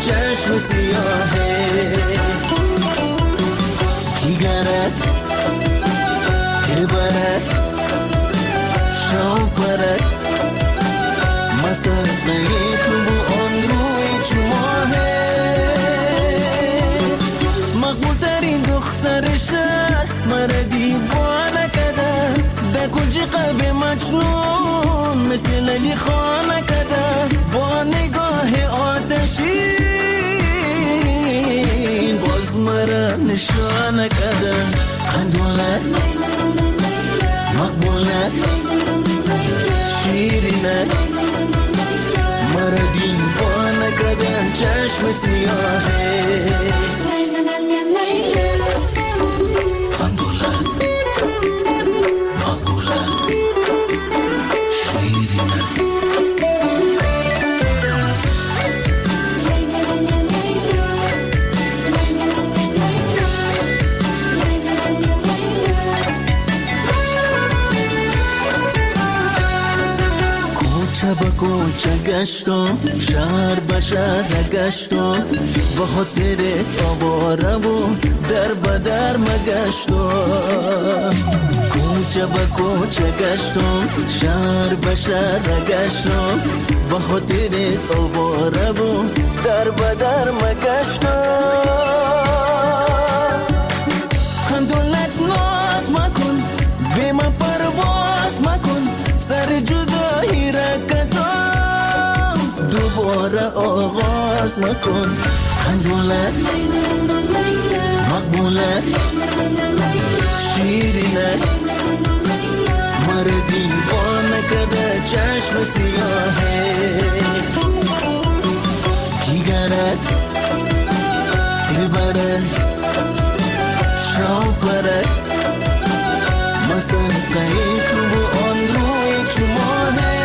چشم سیاهه جیگرت دلبرت شوقرت مسقه تو آن روی چماهه مقبول ترین دختر شهر مرا دیوانه کده در کنج قلب مجنون مثل لیلی خانه کده با نگاه آتشین باز مرا نشانه کده قندولت مقبولت شیرینت مرا دیوانه کده چشم سیاهه کوچه گشتم شهر به شهر گشتم با خاطر آواره و در به در مگشتم کوچه به کوچه گشتم شهر به شهر گشتم با خاطر آواره و در به در مگشتم دولت ناز مکن به من پرواز مکن سر جدایی رکتم دوباره آغاز مکن قندولت مقبولت شیرینت مرا دیوانه کده چشم سیاهه جیگرت دلبرت شوقرت مسقه تو آن روی چماهه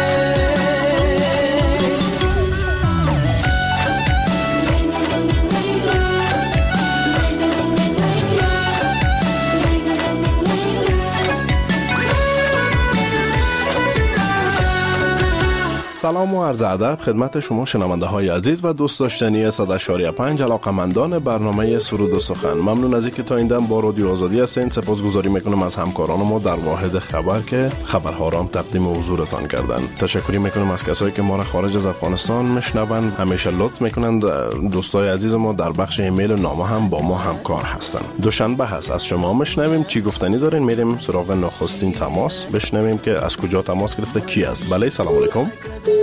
سلام و عرض ادب خدمت شما شنونده های عزیز و دوست داشتنی 100.5 علاقمندان برنامه سرود و سخن. ممنون از اینکه تا این دم با رادیو آزادی هستین. سپاسگزاری میکنم از همکاران ما در واحد خبر که خبرها را تقدیم حضورتان کردن. تشکری میکنم از کسایی که ما را خارج از افغانستان میشنون. همیشه لطف میکنند. دوستای عزیز ما در بخش ایمیل و نامه هم با ما همکار هستند. دوشنبه هست، از شما میشنویم چی گفتنی دارین. میریم سراغ نخستین تماس بشنویم که از کجا تماس گرفته کی است. بله سلام علیکم.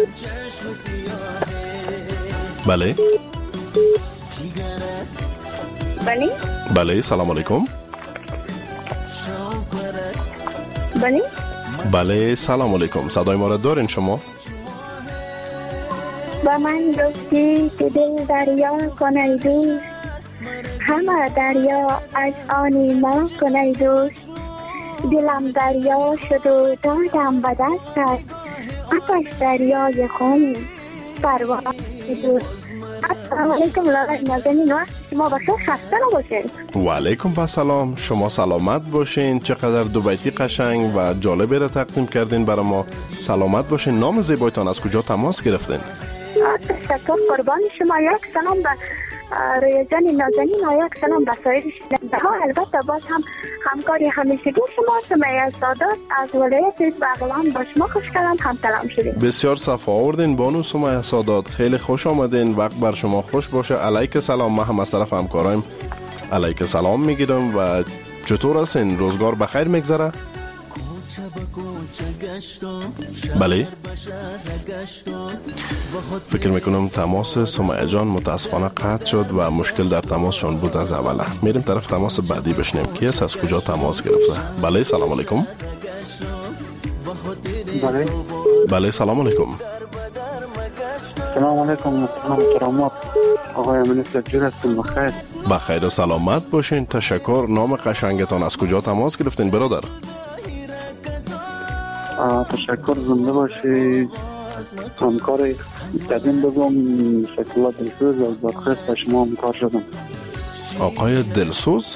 بله بله بله سلام علیکم. بله بله سلام علیکم. صدای ما را دارین شما؟ با من گفتی که دل دریا کنی دوست، همه دریا از آنی ما کنی دوست. دلم دریا شد و دادم به دستت، آتش دریای خون پرواز دوست. السلام علیکم لالای نازنین، وقت شما بخیر، خسته نباشید. و علیکم با سلام، شما سلامت باشین. چقدر دو بیتی قشنگ و جالبی را تقدیم کردین برای ما. سلامت باشین. نام زیبایتان از کجا تماس گرفتین؟ تشکر قربان شما. یک سلام به رویا جان نازنین و یک سلام به سایر شنونده ها. البته باز هم همکاری همیشگی شما سمیه سادات از ولایت بغلان با شما خوش کردم هم سلام شدیم. بسیار صفا آوردین بانو سمیه سادات، خیلی خوش آمدین. وقت بر شما خوش باشه. علیک سلام. ما هم از طرف همکارایم علیک سلام میگیرم. و چطور هستین؟ روزگار بخیر میگذره؟ بله فکر میکنم تماس سمیه جان متاسفانه قطع شد و مشکل در تماسشون بود از اوله. میریم طرف تماس بعدی بشنیم کی است، از کجا تماس گرفته. بله سلام علیکم. بله بله سلام علیکم. سلام علیکم. محترمات آقای منیستر جور هستم. بخیر بخیر و سلامت باشین. تشکر. نام قشنگتان از کجا تماس گرفتین برادر؟ تشکر. زنده باشی. همکار قدیم بگم شکلات دلسوز از بدخست شما همکار شدم. آقای دلسوز؟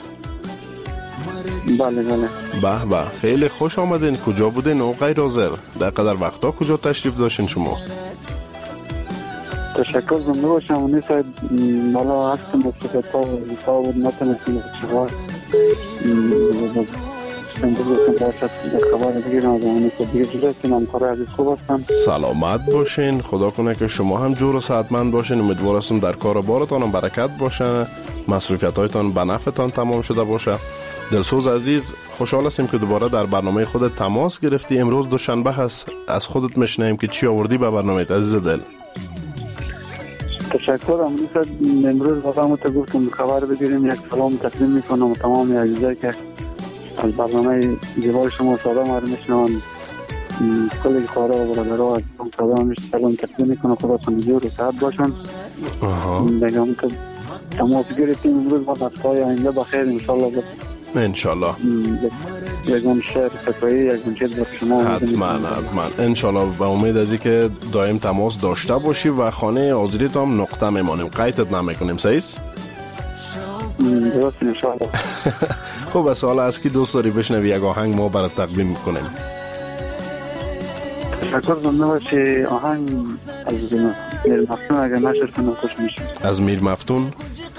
بله بله. به به خیلی خوش آمدین. کجا بودین آقای رازر؟ در قدر وقتا کجا تشریف داشتین شما؟ تشکر زنده باشم. اونی صاحب مالا هستم بسید تا بود نتونستیم چهار خبر بگیرم از اونی که دیگه جدا کنم کار عزیز خوب هستم. سلامت باشین. خدا کنه که شما هم جور و صحتمند باشین. امیدوار هستم در کار و بارتان هم برکت باشه، مصروفیت هایتان به نفعتان تمام شده باشه. دلسوز عزیز، خوشحال هستیم که دوباره در برنامه خودت تماس گرفتی. امروز دوشنبه هست، از خودت میشنیم که چی آوردی به برنامه عزیز دل. تشکر. امروز بازم تو گفتم خبر بگیریم، یک سلام تقدیم میکنم و تمام عزیزایی که از برنامه زیبای شما ساده ما رو میشنون، کلی خواره و برادرها از ساده ما سلام تقدیم میکنم. خدا جور و صحت باشن. بگم که تماس گرفتیم امروز با دستای آینده بخیر انشالله. انشالله یکم شعر فتوایی یکم چیز بر شما حتما انشالله. و امید از که دائم تماس داشته باشی و خانه حاضریت هم نقطه میمانیم، قیدت نمیکنیم. صحیح؟ درست انشالله. خوب است. حالا از کی دوست داری بشنوی یک آهنگ ما برات تقدیم میکنیم؟ تشکر زنده باشی. آهنگ از میر مفتون اگر نشر کنم خوش میشه. از میر مفتون؟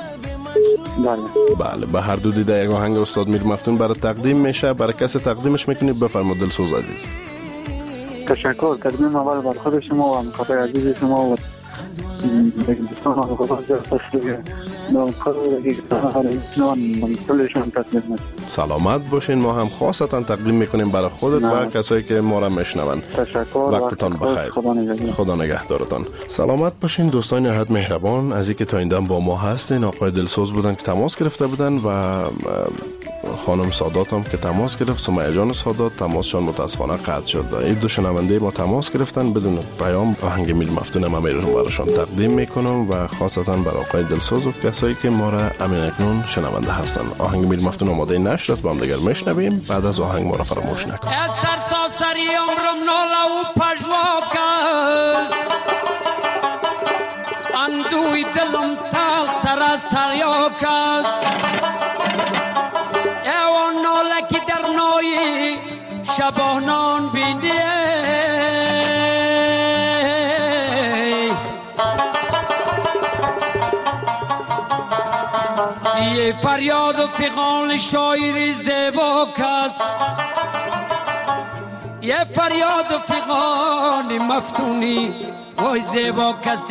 بله به هر دو دیده یک آهنگ استاد میر مفتون برای تقدیم میشه. برای کسی تقدیمش میکنید؟ بفرمایید دلسوز عزیز. تشکر. تقدیم اول بر خود شما و همکارای عزیز شما و دوستان و سلامت باشین. ما هم خاصتا تقدیم میکنیم برای خودت و کسایی که ما را میشنوند. وقتتان بخیر. خدا نگهدارتان. سلامت باشین دوستان نهایت مهربان. از اینکه تا این دم با ما هستین. آقای دلسوز بودن که تماس گرفته بودن و خانم سادات هم که تماس گرفت. سمیه جان سادات تماسشان متاسفانه قطع شد. این دو شنونده ما تماس گرفتن بدون پیام. آهنگ میر مفتون ما میرم براشون تقدیم میکنم و خاصتا برای آقای دلسوز و کسایی که ما را امین اکنون شنونده هستن. آهنگ میر مفتون آماده نشد، با هم دیگر میشنویم. بعد از آهنگ ما را فراموش نکن. سر تا سری عمرم ناله و پژواک است، اندوی دلم تلخ تر از تریاک است. ایوان ناله که در نای شبانان بینی، یه فریاد و فغان شاعری زیباک است، یه فریاد و فغان مفتونی وای زیباک است.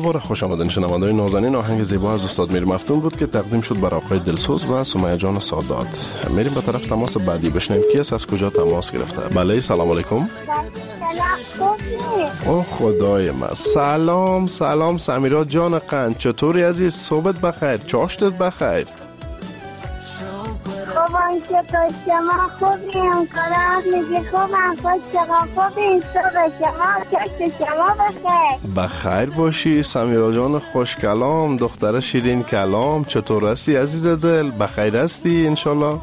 دوباره خوش آمدین شنونده‌های نازنین. آهنگ زیبا از استاد میر مفتون بود که تقدیم شد بر آقای دلسوز و سمیه جان سادات. میریم به طرف تماس بعدی بشنویم کی از کجا تماس گرفته. بله سلام علیکم. اوه خدای من. سلام سمیرا جان قند، چطوری عزیز؟ صبحت بخیر، چاشتت بخیر. خوبم که تو شما خوبیم، کارم میگه خوبم، خوش شما خوبیم، صبح شما چشت شما بخیر باشی سمیرا جان خوش کلام، دختر شیرین کلام، چطور هستی عزیز دل؟ بخیر هستی انشالله؟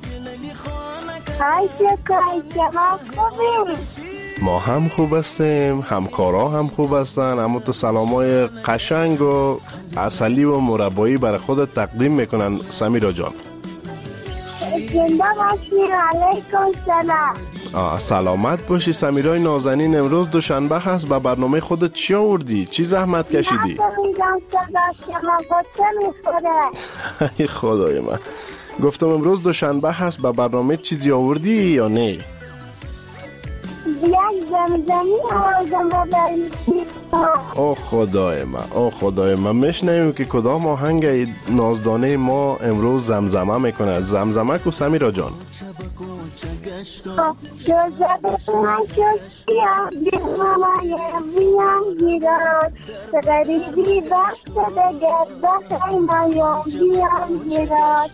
شما خوبیم؟ ما هم خوب هستیم، همکارا هم خوب هستن، اما تو سلامای قشنگ و عسلی و مربایی برای خودت تقدیم میکنن سمیرا جان. زنده باشی. علیکم سلام. سلامت باشی سمیرای نازنین. امروز دوشنبه هست، به برنامه خودت چی آوردی؟ چی زحمت کشیدی؟ ای خدای من. گفتم امروز دوشنبه هست، به برنامه چیزی آوردی یا نه؟ یک زمزمی آوردم ببرید. او خدای من میشنویم که کدام آهنگ نازدانه ما امروز زمزمه میکنه. زمزمه کو سمیرا جان. غریبی وقت بگرد بخیمایم بیام گیراد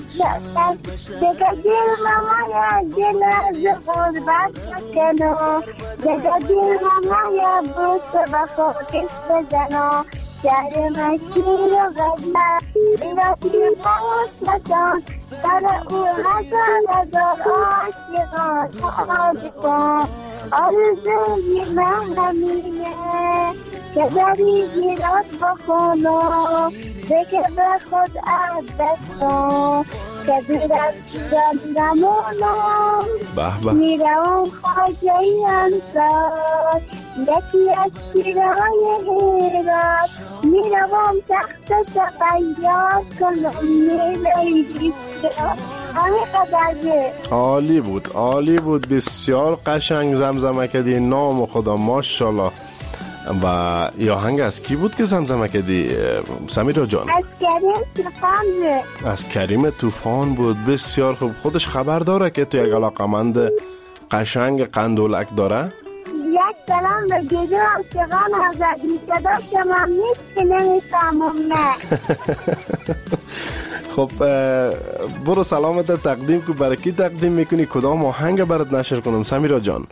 دیگه دل مامایا دل از غربت بکنو دیگه دل مامایا بوست بخوکش بزنو شهر مشیر و غزنه ایراتی باست بسان در او هزار عاشقان آدکان آرزوی من همینه که داری گیرات بخونو بگه به خود عدت کن که بیرد زمزمونو میرم خواجهی انصار یکی از شیرهای هیرات میروم تخت سفیاد کنم میلیدی همین قدرده. عالی بود بسیار قشنگ زمزمه کردی. نام خدا ماشاءالله. و یا آهنگ از کی بود که زمزمه کردی سمیرا جان؟ از کریم طوفان بود. از کریم طوفان بود. بسیار خوب. خودش خبر داره که تو یک علاقمند قشنگ قندولک داره؟ یک سلام به گیدو عاشقان آزادی صدا شما نیست که نمیفهمم نه. خب برو سلامت تقدیم که برای کی تقدیم میکنی؟ کدام آهنگ برات نشر کنم سمیرا جان؟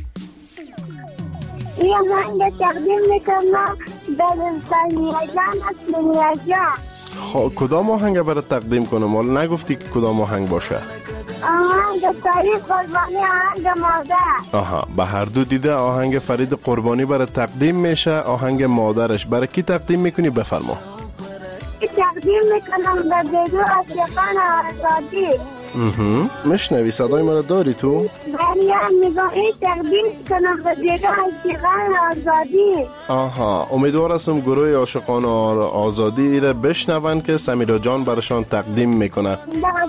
این آهنگ تقدیم میکنم به سمیرا جان از سمیرا جان. خب کدام آهنگ برات تقدیم کنم؟ حالا نگفتی که کدام آهنگ باشه؟ آهنگ فرید قربانی، آهنگ مادر. به هر دو دیده آهنگ فرید قربانی برات تقدیم میشه. آهنگ مادرش برای کی تقدیم میکنی؟ بفرما. تقدیم میکنم به گیدو عاشقان آزادی. مشنوی صدای مرا داری تو؟ بریم نگاهی تقدیم کنم به گیدو عاشقان آزادی. امیدوار هستم گروه عاشقان آزادی را بشنون که سمیرا جان برشان تقدیم میکنه.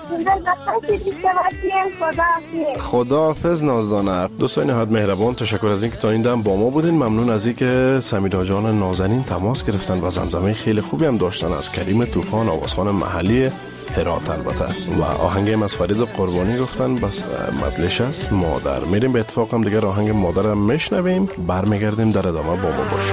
خداحافظ نازدانه. دوستان نهایت مهربان، تشکر از اینکه تا این دم با ما بودین. ممنون از اینکه سمیرا جان نازنین تماس گرفتن و زمزمه خیلی خوبی هم داشتن از کریم طوفان، آوازخوان محلی هرات البته، و آهنگ از فرید قربانی گفتن بس مطلش است مادر. میریم به اتفاق هم دیگر آهنگ مادر هم میشنویم، برمیگردیم در ادامه با ما باشیم.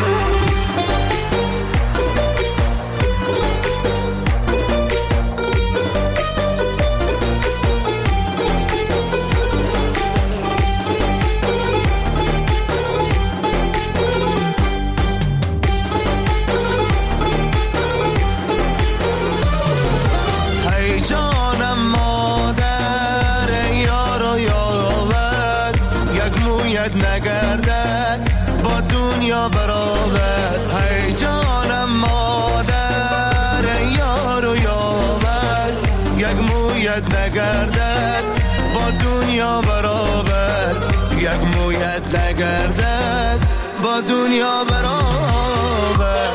نگردد با دنیا برابر. هی جانم مادر یار و یاور، یک مویت نگردد با دنیا برابر، یک مویت نگردد با دنیا برابر.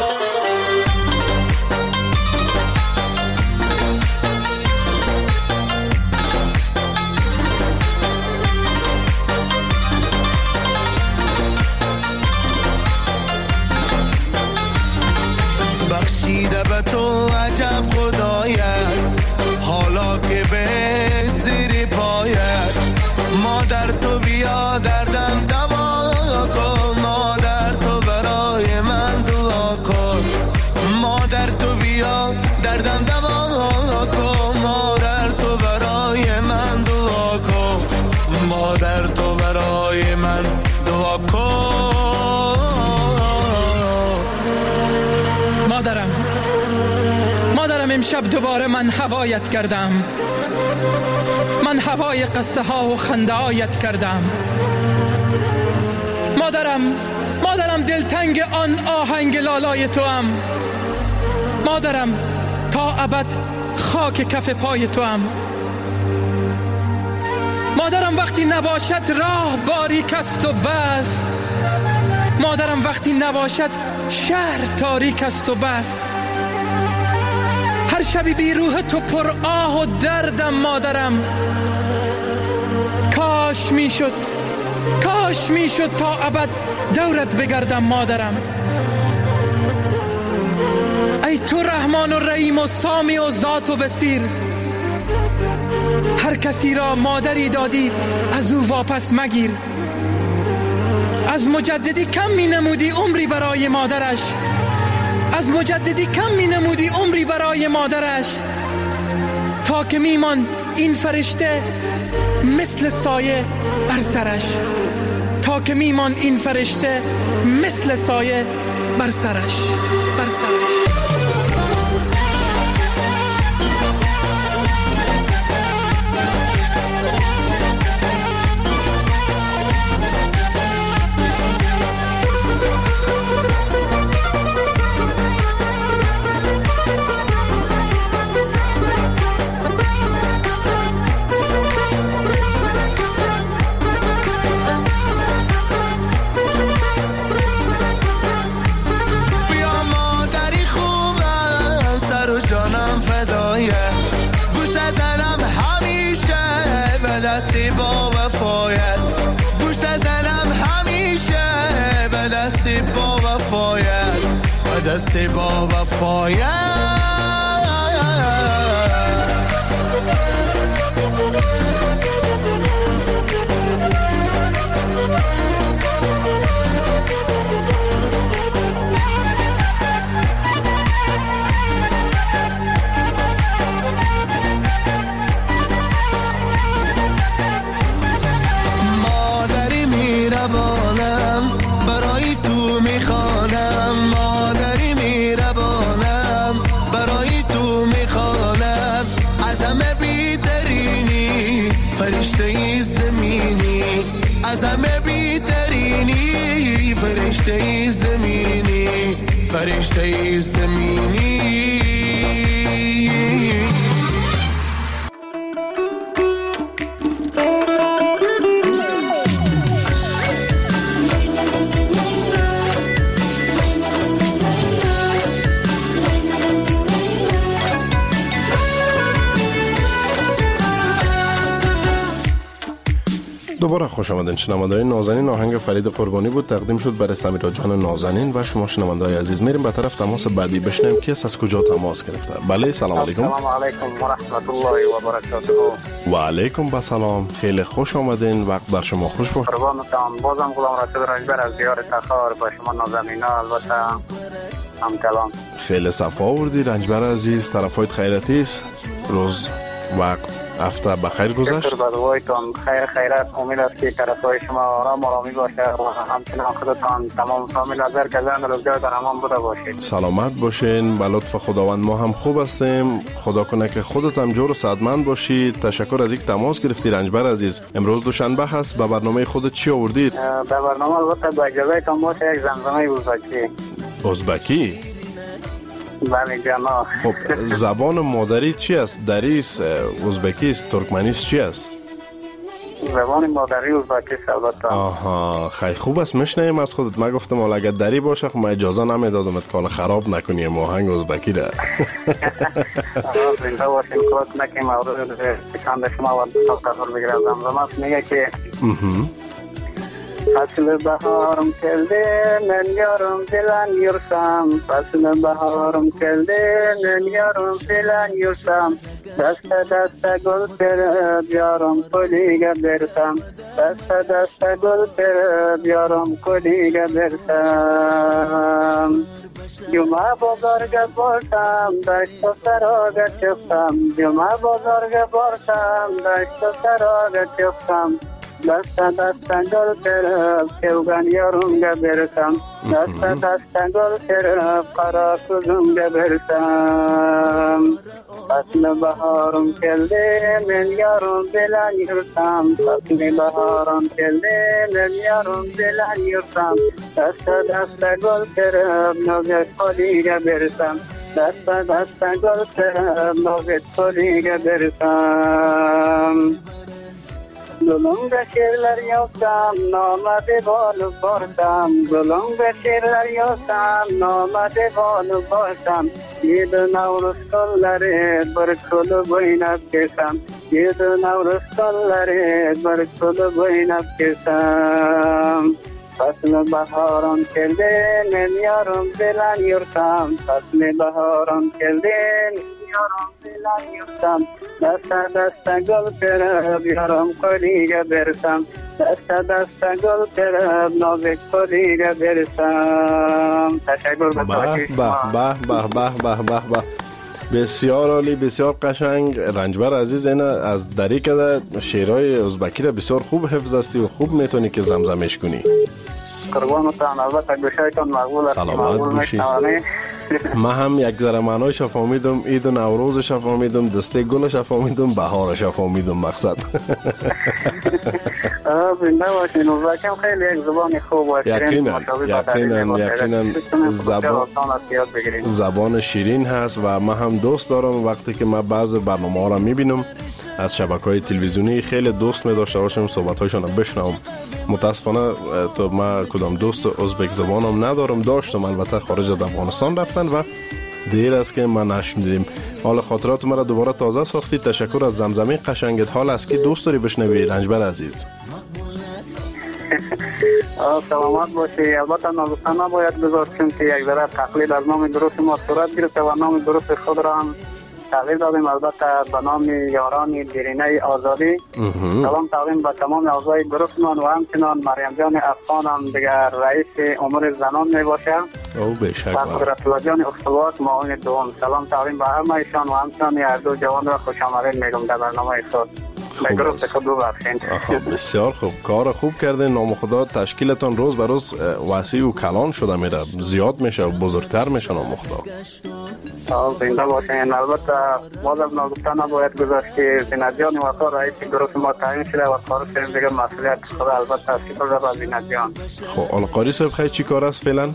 که به زیر پایت. مادر تو بیا دردم دوا کن، مادر تو برای من دعا کن. مادر تو بیا دردم دوا کن، مادر تو برای من دعا کن. مادر تو برای من دعا کن. مادرم امشب دوباره من هوایت کردم. من هوای قصه ها و خنده هایت کردم. مادرم دلتنگ آن آهنگ لالای تو هم. مادرم تا ابد خاک کف پای تو هم. مادرم وقتی نباشد راه باریک است و بس. مادرم وقتی نباشد شهر تاریک است و بس. هر شبی بی روح تو پر آه و دردم مادرم. کاش میشد تا ابد دورت بگردم مادرم. ای تو رحمان و رحیم و سامی و ذات و بصیر، هر کسی را مادری دادی از او واپس مگیر. از مجددی کم می نمودی عمری برای مادرش. از مجددی کم می نمودی عمری برای مادرش. تا که میمان این فرشته مثل سایه بر سرش. تا که میمان این فرشته مثل سایه بر سرش. با وفایت گوش زنم همیشه به دست با وفایت، به دست با وفایت. برای تو میخوانم، مادری میربانم، برای تو میخوانم. از همه بی‌ترینی فرشته زمینی، از همه بی‌ترینی فرشته زمینی، فرشته زمینی. دوباره خوش آمدین شنونده‌های نازنین. آهنگ فرید قربانی بود، تقدیم شد برای سمیرا جان نازنین و شما شنونده‌های عزیز. میریم به طرف تماس بعدی بشنویم که از کجا تماس گرفته. بله، سلام علیکم. سلام علیکم و رحمت الله و برکاته. و علیکم با سلام، خیلی خوش آمدین، وقت بر شما خوش باشه. قربانتان. بازم غلام رشید رنجبر از دیار تخار با شما نازنینا البته هم کلام. خیلی صفا آوردی رنجبر عزیز، طرفایت خیرتی است. روز وقت هفته بخیر گذشت. شکر بدوایتان، خیرت. امید است که طرفای شما آرامی باشه و همچنان خودتان تمام فامیل نظر کردن روزگار در امان بوده باشید. سلامت باشین. به لطف خداوند ما هم خوب هستیم. خدا کنه که خودت هم جور و صحتمند باشید. تشکر از اینکه تماس گرفتی رنجبر عزیز. امروز دوشنبه هست، به برنامه خودت چی آوردید؟ به برنامه البته با اجازهتان باشه یک زمزمه ازبکی. بله جناب. خب زبان مادری چی است؟ دری است، ازبکی است، ترکمنی است، چی است؟ زبان مادری ازبکی است البته. آها، خیلی خوب است. میشنویم از خودت. من گفتم حالا اگه دری باشه خب من اجازه نمیدادمت کار خراب نکنی آهنگ ازبکی را. زنده باشین، کلات نکنیم مورد چند شما و تصور بگیرم. زمزمه میگه که فصل بهارم کرده من یارم فعلا یرسم فصل بهارم کرده من یارم فعلا یرسم دست دست گل کرد یارم کلیگه برسم دست دست گل کرد یارم کلیگه برسم جمعه بزرگ باشم دشت و سراغ چفتم جمعه بزرگ باشم دشت و سراغ چفتم دست دست گل کرد سوگن یارونگه برسم دست دست گل کرد قرار کزونگه برسم فصل بهارم کلده من یارم بلن یرسم فصل بهارم کلده من یارم بلن یرسم دست دست گل کرد نوزت کلیگه برسم دست دست گل کرد نوزت کلیگه برسم گلم به شیرلر یافتم نامده بالو باشم گلم به شیرلر یافتم نامده بالو باشم یه نورس کلره بر کل بینت کشم یه نورس کلره بر کل بینت کشم فصل بهارم کرده نمیارم دلن یرسم فصل بهارم کرده یارم فعلا یفتم دست دست گل کرد یارم کلیگه برسم دست دست گل کرد نازک کلیگه برسم. تشکر به توجه شما. بسیار عالی، بسیار قشنگ. رنجبر عزیز اینا از دری که شعرهای ازبکی را بسیار خوب حفظ هستی و خوب میتونی که زمزمش کنی. قربانتان، البته گوشایتان مقبول است. سلامت باشی. من هم یک ذره معنایش فهمیدم، عید و نوروزش فهمیدم، دسته گلش فهمیدم، بهارش فهمیدم. مقصد زنده باشین. ازبکم خیلی یک زبان خوب و یقینا زبان شیرین هست و من هم دوست دارم. وقتی که من بعض برنامه ها را میبینم از شبکه‌های تلویزیونی، خیلی دوست می داشته باشم صحبت‌هاشون رو بشنوم. متاسفانه تو من کدام دوست ازبک زبانم ندارم. داشتم البته خارج از افغانستان رفتن و دیر است که من نشنیدیم. حال خاطرات مرا دوباره تازه ساختی. تشکر از زمزمه قشنگت. حال است که دوست داری بشنوی رنجبر عزیز؟ سلامت باشی. البته ناگفتن نباید بذاریم که یک ذره تقلید از نام درست ما صورت گرفته و نام درست خود را هم تغییر دادیم. البته به نام یاران دیرینه آزادی. سلام تقدیم به تمام اعضای گروهمان و همچنان مریم جان افغان هم دیگر رئیس امور زنان می باشه او بشک. و قدرت الله جان اختبات معاون دوم. سلام تقدیم به همه ایشان و همچنان هر دو جوان را خوش آمدید میگم در برنامه خود. بسیار خوب، کار خوب کرده. نام خدا تشکیلتان روز به روز وسیع و کلان شده میره، زیاد میشه و بزرگتر میشه. نام خدا زنده باشین. البته بازم نگفته نباید گذاشت که زینت جان وفا رئیس گروه ما تعیین شده و کار شده دیگه مسئولیت خدا البته تشکیل را به زینت جان. خب القاری صاحب خیلی چی کار است فعلا؟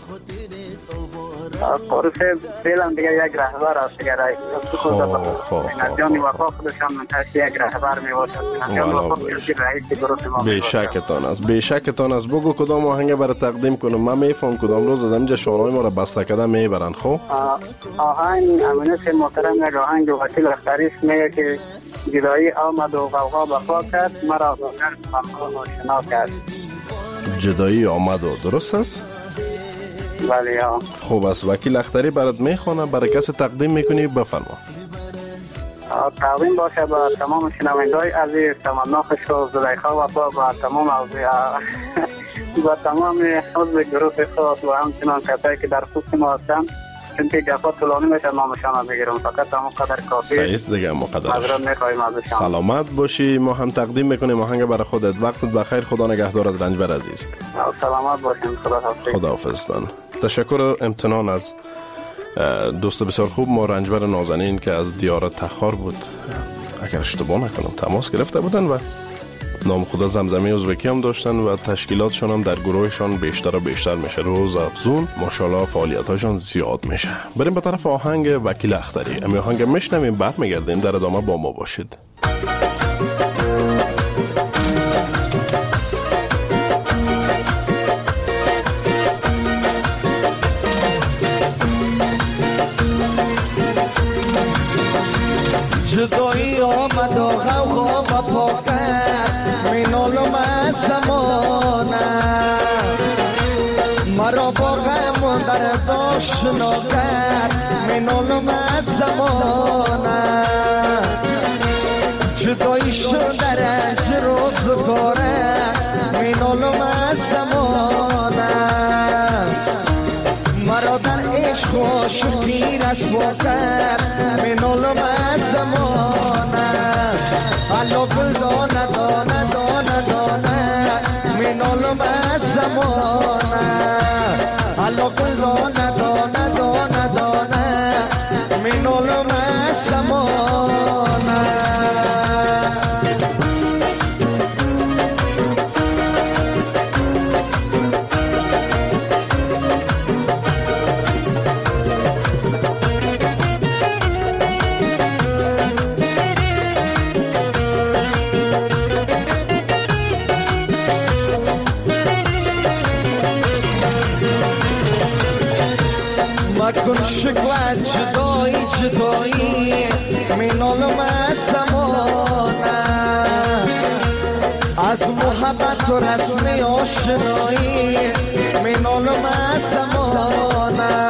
قاری صاحب فعلا دیگه یک رهبر است دیگه رئیس. زینت جان وفا خودشان منتشی یک رهبر میباشد. زینت جان وفا رئیس گروه ما. بیشکتان است، بیشکتان است. بگو کدام آهنگ برای تقدیم کنم. من میفهم کدام روز از اینجا شانهای ما را بسته کده میبرن. خب آهنگ امینت محترم یک آهنگ وکیل اختریش میگه که جدایی آمد و غوغا بپا کرد، مرا با گرد ممکان آشنا کرد. جدایی آمد و درست است؟ بله ها. خوب است. وکیل اختری برات میخوانه، برای کسی تقدیم میکنی؟ بفرما. تقدیم باشه به تمام شنوندگان عزیز، تمنا خوش و زلیخا وفا، با تمام با تمام عضو گروه خود و همچنان کسایی که در خصوص ما هستن. چون که گفت طولانی میشه نامشان رو بگیرم، فقط همون قدر کافی. سعیست دیگه مقدرش. مذرم میخواییم ازشان. سلامت باشی. ما هم تقدیم میکنیم آهنگ برای خودت. وقتت بخیر. خدا نگهدارت رنجبر عزیز. سلامت باشین. خدا حافظتان. تشکر امتنان از دوست بسیار خوب ما رنجبر نازنین که از دیار تخار بود. اگر اشتباه نکنم تماس گرفته بودن و نام خدا زمزمه ازبکی هم داشتن و تشکیلاتشان هم در گروهشان بیشتر و بیشتر میشه. روز افزون ماشاءالله فعالیتاشان زیاد میشه. بریم به طرف آهنگ وکیل اختری. امی آهنگ میشنویم، بعد میگردیم. در ادامه با ما باشید. جدایی آمد و غوغا بپا کرد، مینالم از زمانه آشنا کرد منالم از زمانه جدایی شده رنج روزگاره منالم از زمانه مرا در عشق و شوخی رسوا کرد منالم از زمانه الا گل دانه دانه دانه دانه منالم از زمانه الا گل دانه دانه دانه دانه منالم از زمانه مکن شکوه جدایی جدایی منالم از زمانه از محبت و رسم آشنایی منالم از زمانه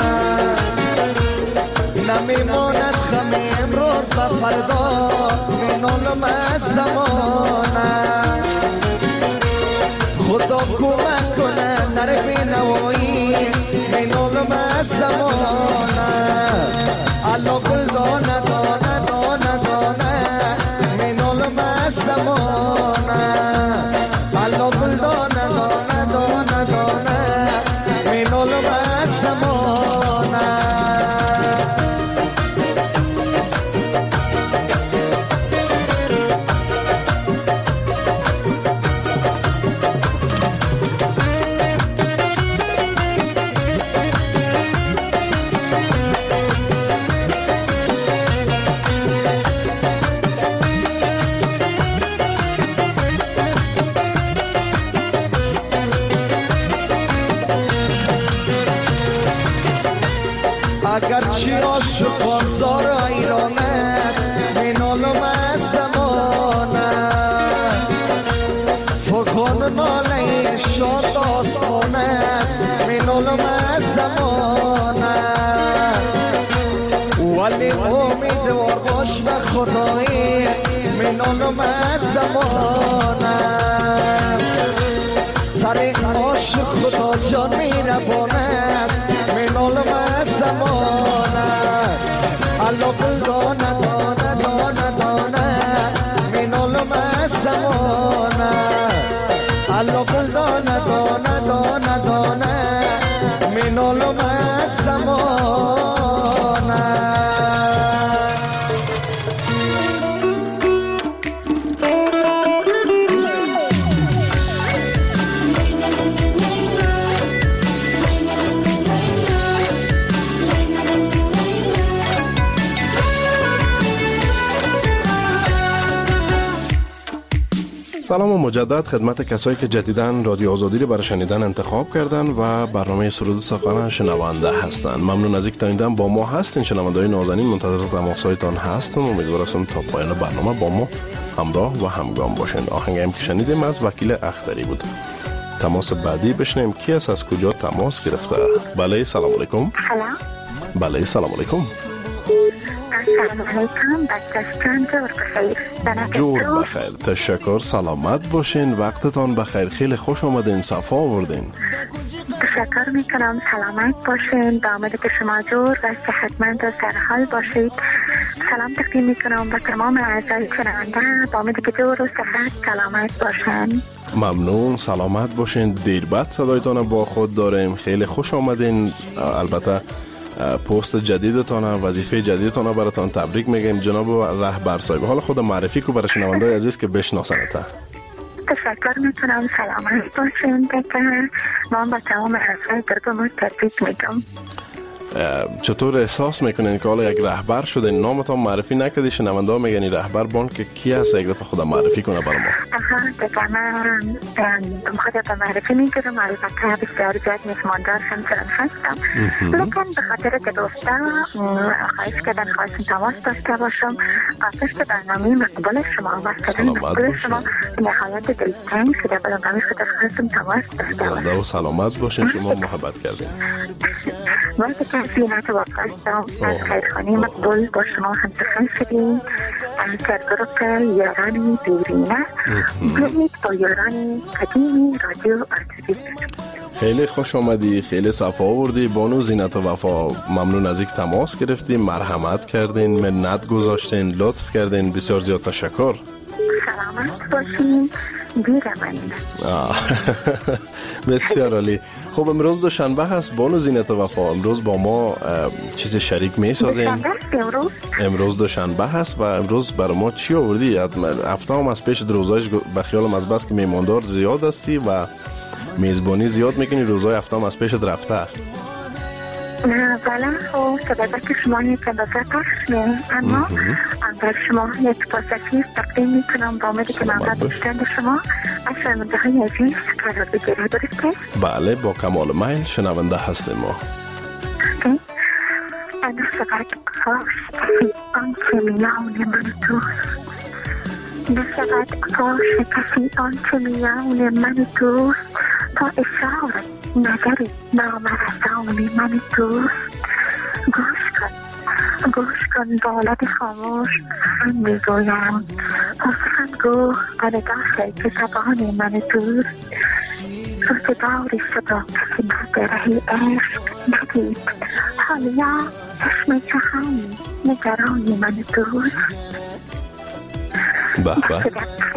نمیماند خم امروز و فردا منالم از زمانه خدا کمک کنه در بینوایی منالم از زمانه الا گل دانه دانه دانه دانه منالم از زمانه الا گل دانه دانه دانه دانه منالم از زمانه اگرچه عاشقان زار ایران است منالم از زمانه فغان ناله شاد آسمان است منالم از زمانه ولی امیدوار باش به خدایی منالم از زمانه سر عاشق خدا جان میربانه است منالم از زمانه الا گل دانه دانه دانه دانه منالم از زمانه الا گل دانه دانه دانه دانه منالم از زمانه سلام و مجدد خدمت کسایی که جدیداً رادیو آزادی رو برای شنیدن انتخاب کردن و برنامه سرود سخن شنونده هستند. ممنون از اینکه تا این دم با ما هستین. شنونده‌های نازنین منتظر تماس‌هایتان هستم. امیدوارم تا پایان برنامه با ما همراه و همگام باشین. آهنگی که شنیدیم از وکیل اختری بود. تماس بعدی بشنیم کی است، از کجا تماس گرفته. بله سلام علیکم. سلام. بله سلام علیکم. سلام علیکم. بچه‌ستان جور بخیر. جور بخیر. تشکر. سلامت باشین. وقتتان بخیر. خیلی خوش آمدین. صفا آوردین. تشکر میکنم. سلامت باشین. داماد که شما جور و صحتمند و سرحال باشید. سلام تقدیم میکنم به تمام اعضای شنونده. داماد که جور و صحت سلامت باشین. ممنون. سلامت باشین. دیر بعد صدایتان با خود داریم. خیلی خوش آمدین. البته پست جدیدتان، وظیفه جدیدتان براتان تبریک میگیم جناب رهبر صاحب. حالا خود معرفی کو برای شنونده‌های عزیز که بشناسنت. تشکر میکنم. سلامت باشین. ما با تمام اعضای گروه تبریک میگم. چطور احساس میکنین که حالا یک رهبر شده؟ نامتان معرفی نکردی، شنونده ها میگن رهبر بانک کی هست؟ یک دفعه خودم معرفی کنه برای ما. دیگه من خودم به معرفی میگیرم. البته بسیار زیاد میزماندار همچنان هستم، لیکن به خاطر که دوستا خواهش کردن خواهشم تماس داشته باشم. پشت برنامه مقبول شما و صدای مقبول شما نهایت دلتنگ شده. برنامه خواهشم تماس داشته باشم. زنده و سلامت باشین. شما محبت کردین. وقتی که زینت واپس هستم از خیرخانی مقبول. با شما هم سخن شدیم از گروه یارانی دیرینه. برید با یارانی قدیمی رادیو آرتویست. خیلی خوش آمدی، خیلی صفا آوردی بانو زینت وفا. ممنون از اینکه تماس گرفتین، مرحمت کردین، منت گذاشتین، لطف کردین. بسیار زیاد تشکر. سلامت باشین. دیره من بسیار عالی. خب امروز دوشنبه هست بانو زینت وفا. امروز با ما چیز شریک می سازین؟ امروز دوشنبه هست و امروز برای ما چی آوردی؟ هفته هم از پیش روزایش به خیالم از بس که میماندار زیاد هستی و میزبانی زیاد میکنی، روزای هفته هم از پیش رفته است. بله خب سببت شما یک اندازه پخشه، اما اگر شما یک پاسخی تقدیم میکنم با امیدی که من بیشتر شما از شنونده های عزیز قرار بگیره. درسته؟ بله با کمال میل شنونده هستیم ما. انا فقط کاش کسی آنچه میان من توست، نه فقط کاش کسی آنچه میان من توست، تا اشاره نظری نامرسانی من توست. گوش کن بالد خاموش هم میگویم، حسن گو برگاه که زبان من توست. روزگاری شد کسی مدرهی عشق ندید، حالیا چشم جهانی نگرانی من توست. به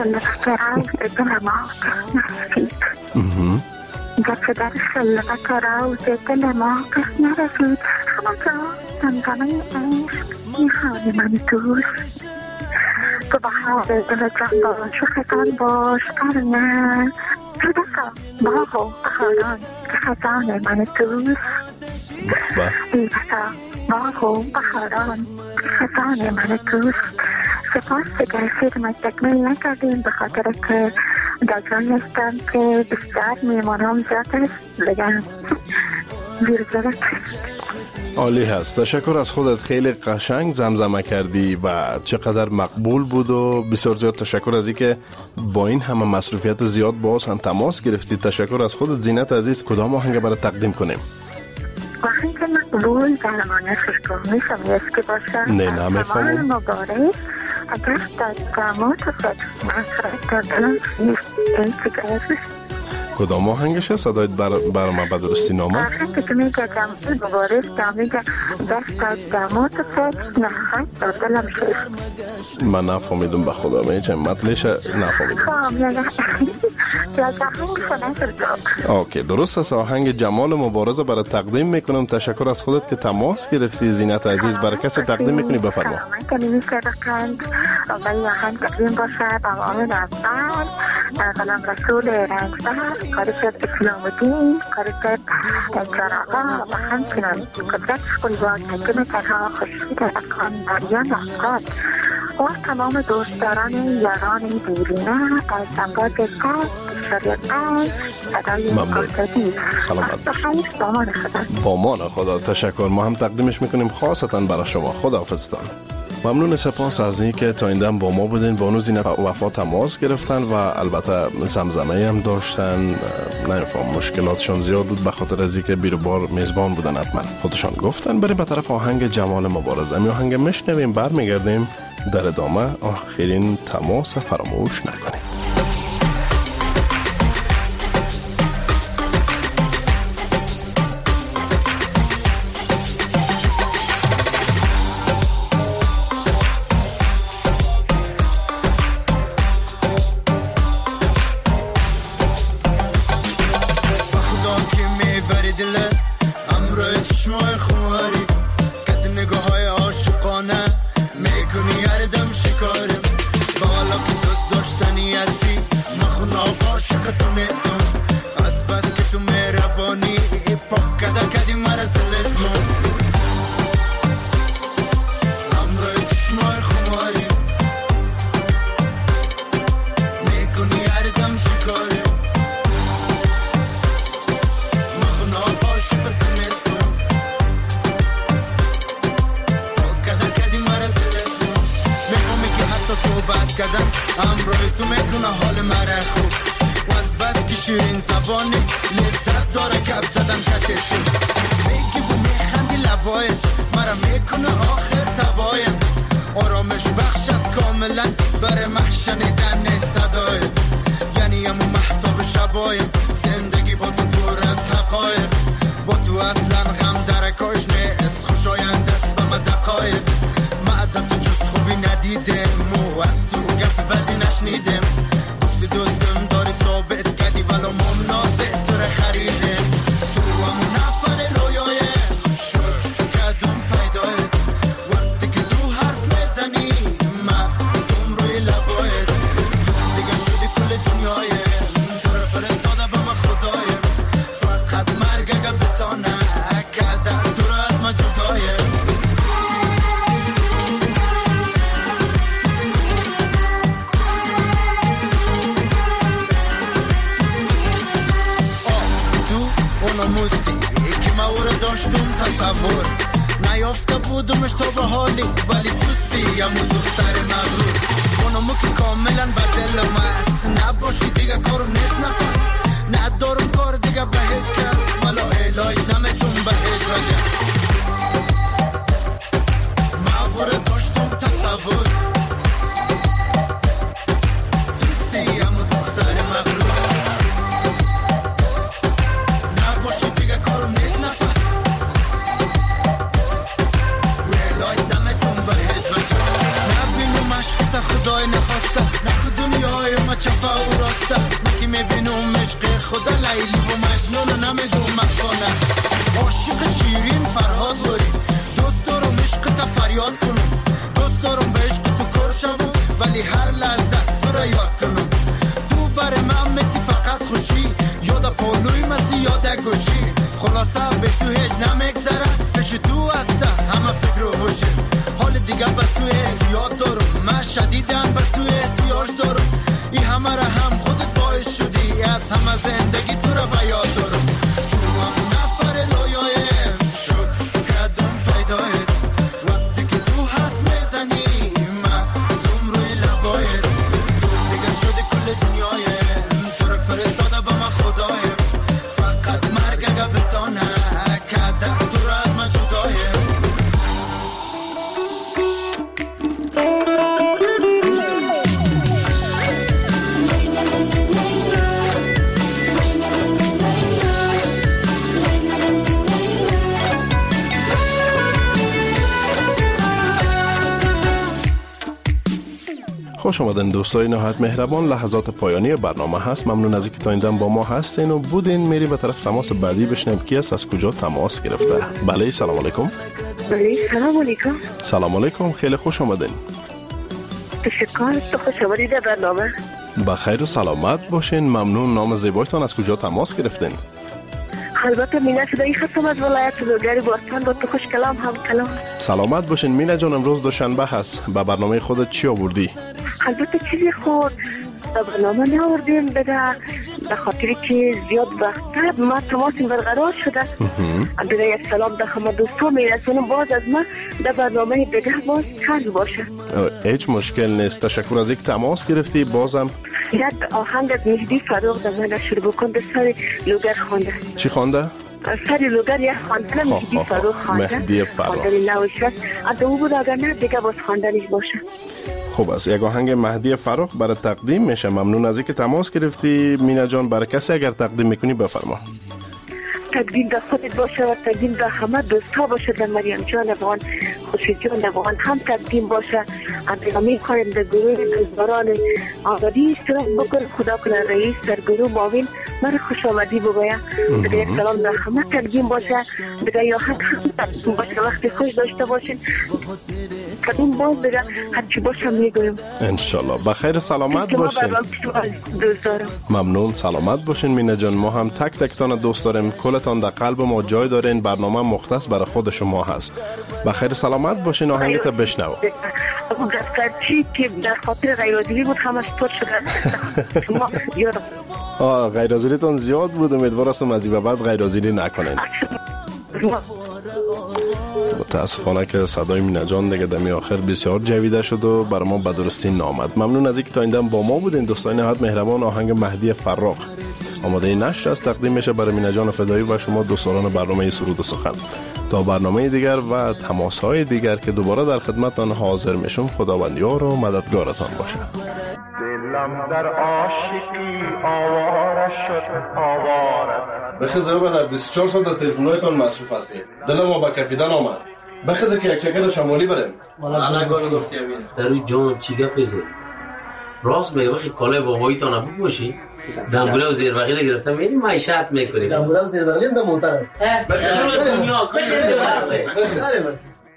گرچه در خلقت روز دل ما کس نرسید، همانجا زمزمه عشق میخوانی من توست. تو بهار دل جان باش و خزان باش، ارنه تو بسا باغ و بهاران که خزان من توست. ای بسا باغ و بهاران که خزان من توست. سپاس که فیلم تکمیل نکردیم به خاطر که در جایی هستم که بسیار میمانم زیاد است بگم بیرزرد. عالی هست. تشکر از خودت، خیلی قشنگ زمزمه کردی و چقدر مقبول بود و بسیار زیاد تشکر از اینکه با این همه مصروفیت زیاد باز هم تماس گرفتی. تشکر از خودت زینت عزیز. کدام آهنگ برای تقدیم کنیم؟ آهنگ مقبول در معنی خوشگامی سمیست که باشه. نه نمیفهمم. مبارک اگر در داماد خود من خواهد دارم این کدام آهنگش هست؟ صدایت برای ما به درستی نامه؟ آهنگ که میگه مبارک میگه دست در داماد خود نخواهد دارم شد. من نفهمیدم به خدا میچه مطلش نفهمیدم. اوکی درست است. آهنگ جمال مبارزه برای تقدیم میکنم. تشکر از خودت که تماس گرفتی زینت عزیز. برای کسی تقدیم میکنی بفرما. من که نمیشه بکند و این آهنگ تقدیم باشه با آمین اول قلم رسول رنجبر کارشد اسلام الدین کارشد جراغا و همچنان قدرت قلبات حکم تنها خشید اکان بریان افغان و تمام دوستداران یاران دیرینه از امراض قلب شریعت صدای مقاصدی. سلامت بخیر. بامان خدا. تشکر. ما هم تقدیمش میکنیم خاصتا برای شما. خداحافظتان. ممنون. سپاس از این که تا این دم با ما بودین. بانو زینت وفا تماس گرفتن و البته زمزمه هم داشتن. نمیفهم مشکلاتشون زیاد بود به خاطر از اینکه بیروبار میزبان بودن. حتما خودشان گفتن. بریم به طرف آهنگ جمال مبارزه. می آهنگ میشنویم برمیگردیم در ادامه. آخرین تماس فراموش نکنیم. لبایت مرا میکنه آخر تبایم آرامش بخش از کاملا برای محشنیدن صدایت یعنی امو محتاب شبایم زندگی با تو پر از حقایق با تو اصلا غم درکاش نیست خوشایند است به دقایق معدت تو جز خوبی ندیدم مو از تو گپ بدی نشنیدم گفتی دوستم داری ثابت کردی ولو ممنازه تو را خریدم تو همون نفر رویایم شد کدوم پیدایت وقتی که تو حرف میزنی من زم روی لبایت تو دیگه شدی کل دنیایم تو را فرستاده به من خدایم فقط مرگ اگه بتانه کده تو را از من جدایم موستی که ما او را داشتم تصور نیافته بودمش تو به حالی ولی دوستی همون دختر مغرور اونمو که کاملا بدلم است نباشی دیگه کارم نیست نفس ندارم کار دیگه به هیچ کس ولا الهی نمیتون به هیچ وجه ما او را داشتم تصور دوستی همون دختر مغرور خدای نخواسته نکو دنیای ما چپا و راسته نکی میبینم عشق خدا لیلی و مجنون و نمیدونم مخانه عاشق شیرین فرهاد وری دوست دارم عشق تا فریاد کنم دوست دارم به عشق تو کار شوم ولی هر لحظه تو را یاد کنم تو بر من میتی فقط خوشی یاد پولوی مسی یاد گوشی خلاصه به تو هیچ نمیگذره پیش تو هسته همه فکر و هوشی حال دیگه به تو یاد دارم من شدیدم به تو احتیاج دارم این همه را هم خودت باعث شدی از همه زندگی تو را به یاد دارم تو همون نفر رویایم شد کدوم پیدایت وقتی که تو حرف میزنی من زم روی لبایت تو دیگه شدی کل دنیایم تو را فرستاده به من خدایم فقط مرگ اگه بتانه کده تو را از من جدایم خوش آمدین دوستای نهایت مهربان. لحظات پایانی برنامه هست. ممنون از اینکه تا این دم با ما هستین و بودین. میری به طرف تماس بعدی بشنیم کی است از کجا تماس گرفته. بله سلام علیکم. بله سلام علیکم. سلام علیکم، خیلی خوش آمدین. تشکر، تو خوش آمدید در برنامه. بخیر و سلامت باشین. ممنون. نام زیبایتان از کجا تماس گرفتین؟ البته مینا صدایی هستم از ولایت لوگر باستان. با تو خوش کلام هم کلام. سلامت باشین مینا جان. امروز دوشنبه هست. به برنامه خودت چی آوردی؟ البته چیزی خود به برنامه ناوردیم به خاطری که زیاد وقت ما تماسیم برقرار شده. دیگه یک سلام به همه دوستان میرسونم باز از ما در برنامه دیگه باز چند باشه. هیچ مشکل نیست. تشکر از اینکه تماس گرفتی. بازم یک آهنگ مهدی فروغ در من شروع بکن. به سر لوگر خوانده. چی خوانده؟ سری لوگر یک خواندن مهدی فروغ خوانده. مهدی فروغ خواندن نوش است. اگه بود اگر نه دیگه باز خواندنش باشه. خوب است. یک آهنگ مهدی فروغ برای تقدیم میشه. ممنون از اینکه تماس گرفتی مینا جان. برای کسی اگر تقدیم میکنی بفرما. تقدیم در خودت باشه و تقدیم در همه دوستا باشه. در مریم جان افغان، خوشی جان افغان هم تقدیم باشه. انتقامی کنیم در گروه دوستداران آزادی اشتراک بکن. خدا کنه رئیس در گروه معاون من خوش آمدی بگویم. دیگه یک سلام در همه تقدیم باشه. دیگه یا حق تقدیم باشه. وقتی خوش داشته باشین تقدیم باز دیگه هرچی باشه میگویم انشالله. بخیر سلامت باشین. ممنون. سلامت باشین مینا جان. ما هم تک تکتان دوست داریم. کلتان در قلب ما جای دارین. برنامه مختص برای خود شما هست. بخیر سلامت باشین. آهنگت بشنو. دفترچی که در خاطر غیرحاضری بود همش پر شده. شما یادم غیرحاضریتون زیاد بود. امیدوار هستم از این بعد غیرحاضری نکنین. متاسفانه که صدای مینا جان دیگه دمی آخر بسیار جویده شد و برای ما به درستی نامد. ممنون از اینکه تا این دم با ما بودین. دوستان نهایت مهربان. آهنگ مهدی فروغ آماده نشر است. تقدیم میشه برای مینا جان فدایی و شما دوستان برنامه سرود و سخن. تا برنامه دیگر و تماس‌های دیگر که دوباره در خدمتتان حاضر میشم، خداوند یار و مددگارتان باشه. دلم در عاشقی آواره شد آواره. بخزه در 24 ساعت در تلفن‌هایتان مصروف هستید. دلم ما با کفیدن آمد. بخزه که یک چکر شمالی بریم. والا گونه گفتی امین. در روی جان چی گپیزه؟ راست میگه وقتی کالای باباییتان ابو باشی. دنبوله و زیربغیل گرفته میریم معیشت میکنیم. دنبوله و زیربغیل هم در موتر است. بخیر نیاز بخیر.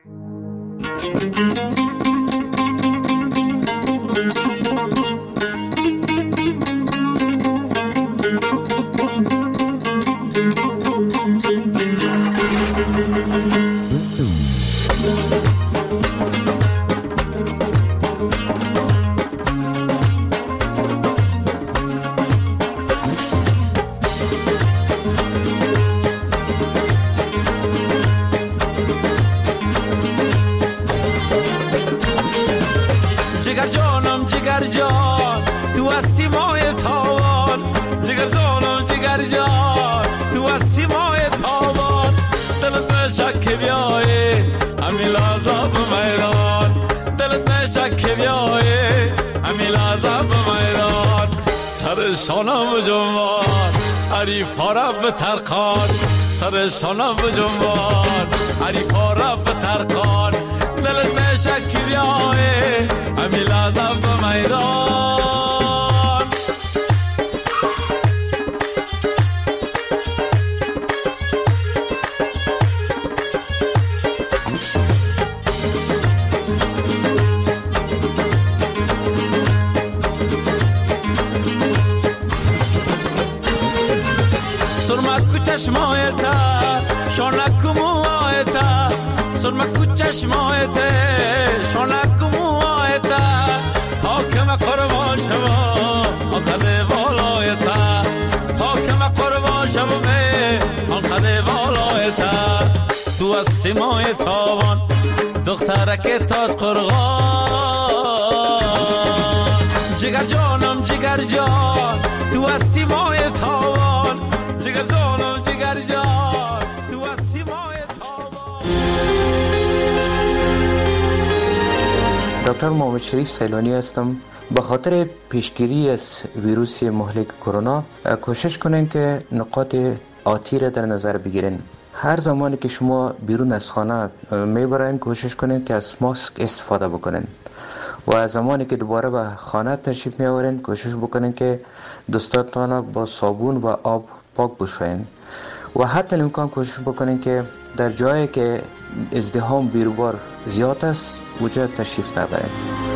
جگر جانم جگر جان تو هستی ماه تاوان. جگر جانم جگر جان تو هستی ماه تاوان. دلت نشک بیایی همین لحظه به میدان. دلت نشک بیایی همین لحظه به میدان. سر شانم جنبان عریفا را به ترکان. سر شانم جنبان عریفا را به ترکان. دلت نشک بیایی همین لحظه به میدان. سرمک چشمایتا شانک موایتا. سرمک چشمایتا شانک موایتا. حاکم قربان شما آنقدر بالایتا. حاکم قربان شما آنقدر بالایتا. تو هستی ماه تاوان دخترک تاج قرغان. جگر جانم جگر جان تو هستی ماه تاوان. جگر جانم جگر جان تو هستی ماه تاوان. دکتر محمد شریف سیلانی هستم. به خاطر پیشگیری از ویروس مهلک کرونا کوشش کنین که نقاط آتی را در نظر بگیرین. هر زمانی که شما بیرون از خانه میبرین کوشش کنین که از ماسک استفاده بکنین و از زمانی که دوباره به خانه تشریف میآورین کوشش بکنین که دستاتان با صابون و آب پاک بشوین و حتی امکان کوشش بکنین که در جایی که ازدحام بیروبار زیاد است اونجا تشریف نبرین.